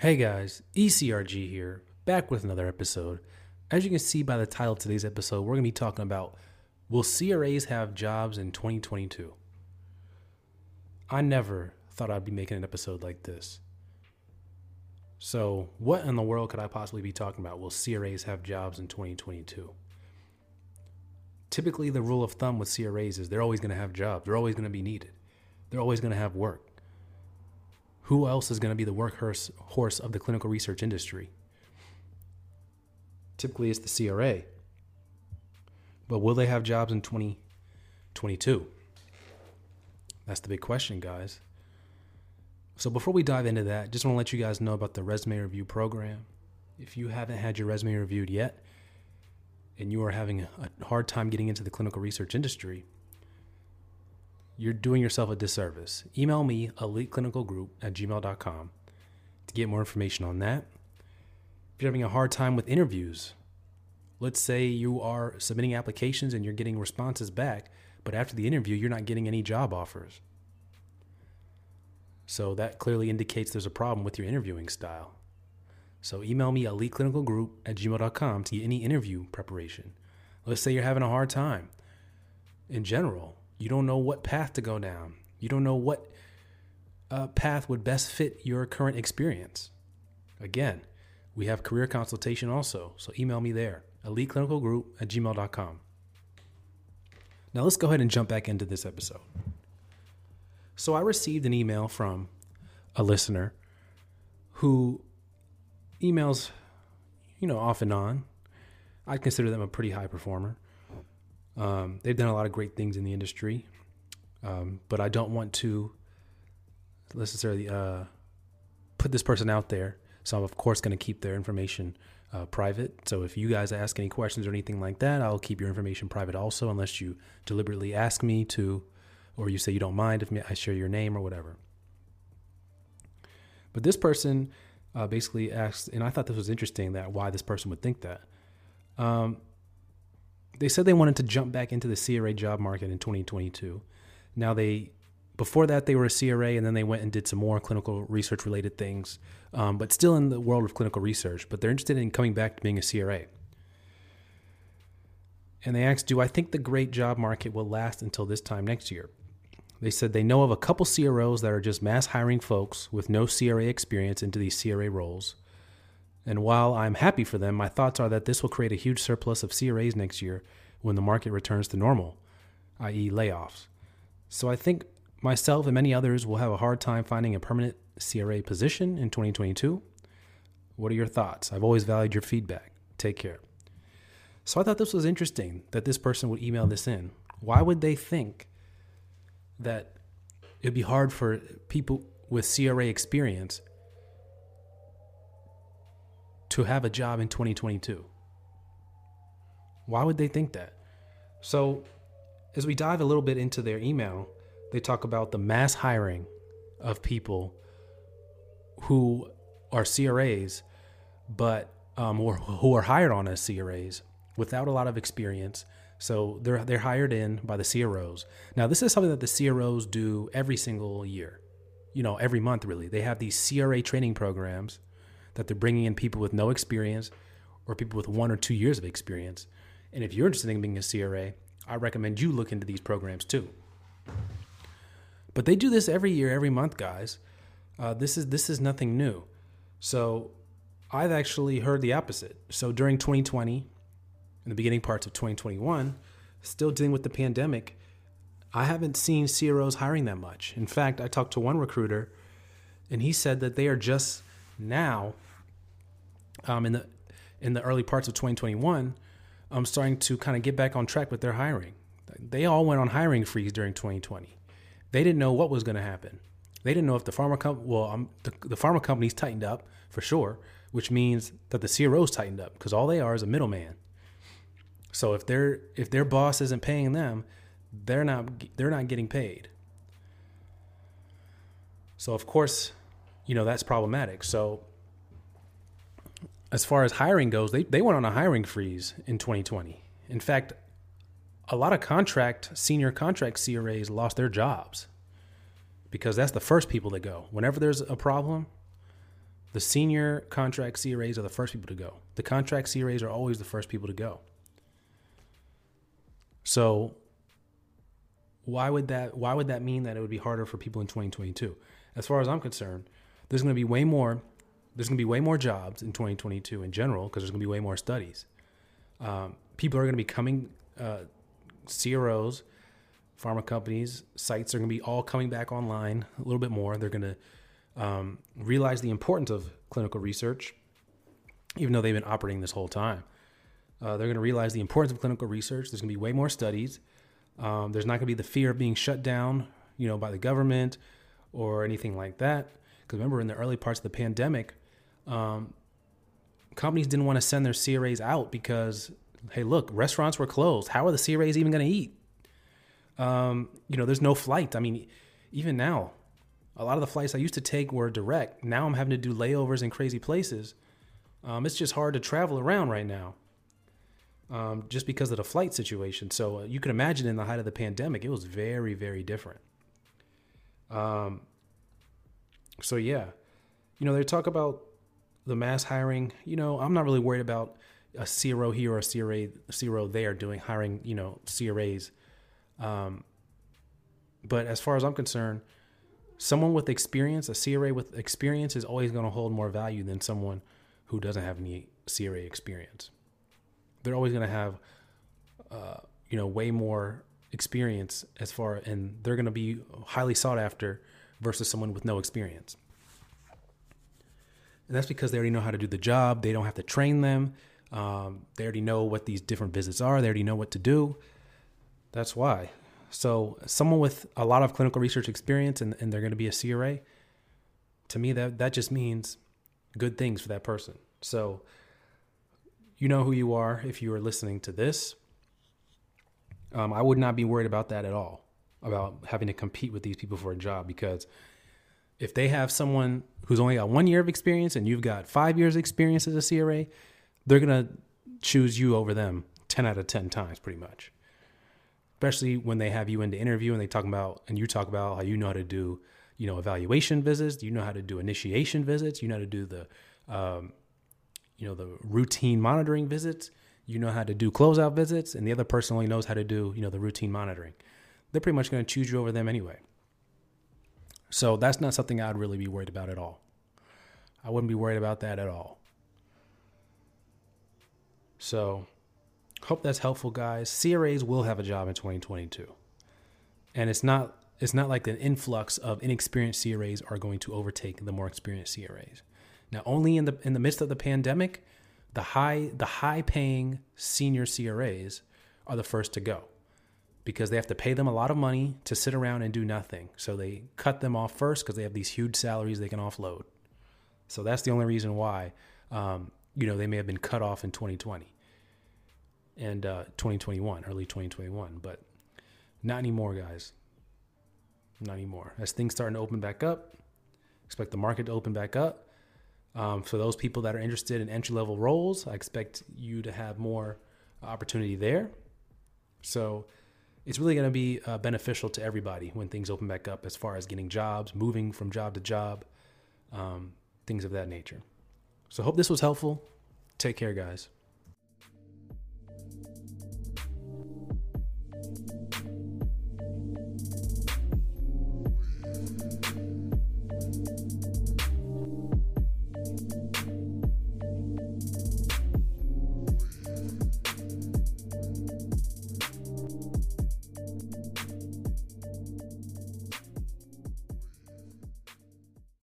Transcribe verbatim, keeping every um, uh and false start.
Hey guys, E C R G here, back with another episode. As you can see by the title of today's episode, we're going to be talking about, will C R As have jobs in twenty twenty-two? I never thought I'd be making an episode like this. So what in the world could I possibly be talking about? Will C R As have jobs in twenty twenty-two? Typically, the rule of thumb with C R As is they're always going to have jobs. They're always going to be needed. They're always going to have work. Who else is going to be the workhorse horse of the clinical research industry? Typically, it's the C R A. But will they have jobs in twenty twenty-two? That's the big question, guys. So before we dive into that, just want to let you guys know about the resume review program. If you haven't had your resume reviewed yet, and you are having a hard time getting into the clinical research industry, you're doing yourself a disservice. Email me, eliteclinicalgroup at gmail dot com, to get more information on that. If you're having a hard time with interviews, let's say you are submitting applications and you're getting responses back, but after the interview, you're not getting any job offers. So that clearly indicates there's a problem with your interviewing style. So email me, eliteclinicalgroup at gmail dot com, to get any interview preparation. Let's say you're having a hard time in general. You don't know what path to go down. You don't know what uh, path would best fit your current experience. Again, we have career consultation also, so email me there, eliteclinicalgroup at gmail dot com. Now let's go ahead and jump back into this episode. So I received an email from a listener who emails, you know, off and on. I consider them a pretty high performer. Um, they've done a lot of great things in the industry, um, but I don't want to necessarily uh, put this person out there. So I'm, of course, going to keep their information uh, private. So if you guys ask any questions or anything like that, I'll keep your information private also, unless you deliberately ask me to, or you say you don't mind if I share your name or whatever. But this person uh, basically asked, and I thought this was interesting, that why this person would think that. Um, They said they wanted to jump back into the C R A job market in twenty twenty-two. Now they, before that they were a C R A, and then they went and did some more clinical research related things, um, but still in the world of clinical research, but they're interested in coming back to being a C R A. And they asked, do I think the great job market will last until this time next year? They said they know of a couple C R Os that are just mass hiring folks with no C R A experience into these C R A roles. And while I'm happy for them, my thoughts are that this will create a huge surplus of C R As next year when the market returns to normal, that is layoffs. So I think myself and many others will have a hard time finding a permanent C R A position in twenty twenty-two. What are your thoughts? I've always valued your feedback. Take care. So I thought this was interesting that this person would email this in. Why would they think that it'd be hard for people with C R A experience to have a job in twenty twenty-two? Why would they think that? So as we dive a little bit into their email, they talk about the mass hiring of people who are C R As, but um, or who are hired on as C R As without a lot of experience. So they're they're hired in by the C R Os. Now, this is something that the C R Os do every single year, you know, every month really. They have these C R A training programs that they're bringing in people with no experience or people with one or two years of experience. And if you're interested in being a C R A, I recommend you look into these programs too. But they do this every year, every month, guys. Uh, this is this is nothing new. So I've actually heard the opposite. So during twenty twenty, in the beginning parts of twenty twenty-one, still dealing with the pandemic, I haven't seen C R Os hiring that much. In fact, I talked to one recruiter, and he said that they are just now, um, in the in the early parts of twenty twenty-one, I'm starting to kind of get back on track with their hiring. They all went on hiring freeze during twenty twenty. They didn't know what was going to happen. They didn't know if the pharma com- well, um, the, the pharma companies tightened up for sure, which means that the C R Os tightened up because all they are is a middleman. So if their if their boss isn't paying them, they're not they're not getting paid. So of course, you know, that's problematic. So as far as hiring goes, they, they went on a hiring freeze in twenty twenty. In fact, a lot of contract, senior contract C R As lost their jobs because that's the first people that go. Whenever there's a problem, The senior contract C R As are the first people to go. The contract C R As are always the first people to go. So why would that why would that mean that it would be harder for people in twenty twenty-two? As far as I'm concerned, there's going to be way more there's going to be way more jobs in twenty twenty-two in general because there's going to be way more studies. Um, people are going to be coming, uh, C R Os, pharma companies, sites are going to be all coming back online a little bit more. They're going to um, realize the importance of clinical research, even though they've been operating this whole time. Uh, they're going to realize the importance of clinical research. There's going to be way more studies. Um, there's not going to be the fear of being shut down, you know, by the government or anything like that. Because remember, in the early parts of the pandemic, um, companies didn't want to send their C R As out because, hey, look, restaurants were closed. How are the C R As even going to eat? Um, you know, there's no flight. I mean, even now, a lot of the flights I used to take were direct. Now I'm having to do layovers in crazy places. Um, it's just hard to travel around right now. Um, just because of the flight situation. So uh, you can imagine in the height of the pandemic, it was very, very different. Um, so yeah, you know, they talk about the mass hiring. You know, I'm not really worried about a C R O here or a C R A, C R O there doing hiring, you know, C R As. Um, but as far as I'm concerned, someone with experience, a C R A with experience is always going to hold more value than someone who doesn't have any C R A experience. They're always going to have, uh, you know, way more experience as far, and they're going to be highly sought after versus someone with no experience. And that's because they already know how to do the job. They don't have to train them. Um, they already know what these different visits are. They already know what to do. That's why. So someone with a lot of clinical research experience and, and they're going to be a C R A, to me, that, that just means good things for that person. So you know who you are if you are listening to this. Um, I would not be worried about that at all, about having to compete with these people for a job, because if they have someone who's only got one year of experience and you've got five years experience as a C R A, they're going to choose you over them ten out of ten times pretty much. Especially when they have you in the interview and they talk about, and you talk about how you know how to do, you know, evaluation visits, you know how to do initiation visits, you know how to do the, um, you know, the routine monitoring visits, you know how to do closeout visits, and the other person only knows how to do, you know, the routine monitoring. They're pretty much going to choose you over them anyway. So that's not something I'd really be worried about at all. I wouldn't be worried about that at all. So hope that's helpful, guys. C R As will have a job in twenty twenty-two. And it's not it's not like an influx of inexperienced C R As are going to overtake the more experienced C R As. Now, only in the in the midst of the pandemic, the high the high paying senior C R As are the first to go, because they have to pay them a lot of money to sit around and do nothing. So they cut them off first because they have these huge salaries they can offload. So that's the only reason why, um, you know, they may have been cut off in twenty twenty and uh, twenty twenty-one, early twenty twenty-one, but not anymore, guys. Not anymore. As things starting to open back up, expect the market to open back up. Um, for those people that are interested in entry-level roles, I expect you to have more opportunity there. So it's really going to be uh, beneficial to everybody when things open back up, as far as getting jobs, moving from job to job, um, things of that nature. So I hope this was helpful. Take care, guys.